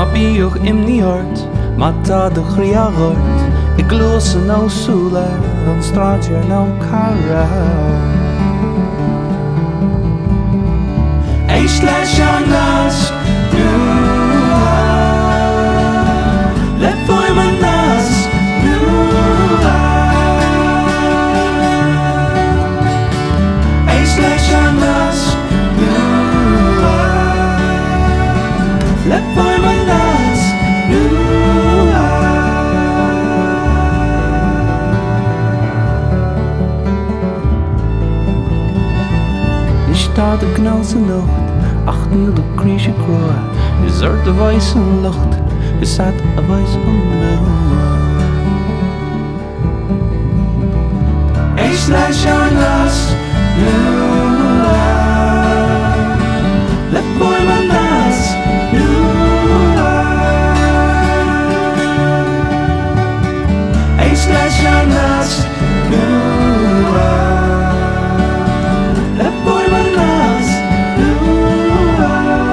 bíoch imní ort, má tá de chríagart. I glúsa nó súla an stráidir nó cara. Éis leis an nás nua, le foiim an nás nua. Éis leis an nás nua, le foiim an nás nua. Tá de gnáis an lucht, ach nu de críise crua. Is de bhais an lucht, is at a bhais an nua. Éis leis an nás nua, le foiim an nás nua. Éis leis an nás nua, le foiim an nás nua.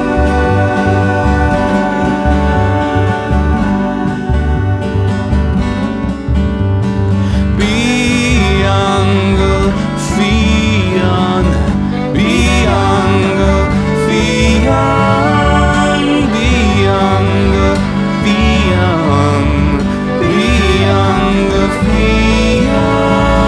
Biangal fian, biangal fian, biangal fian, biangal fian.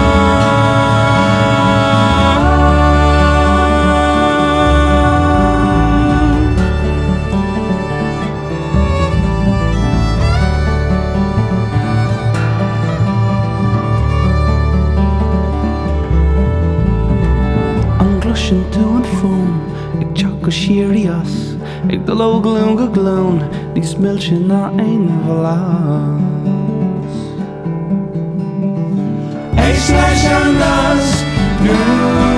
Sin tú an fón, ag teach go sirí as, ag do lo glún go glún, níos milse ná ein bhlas. Éis leis an nás nua.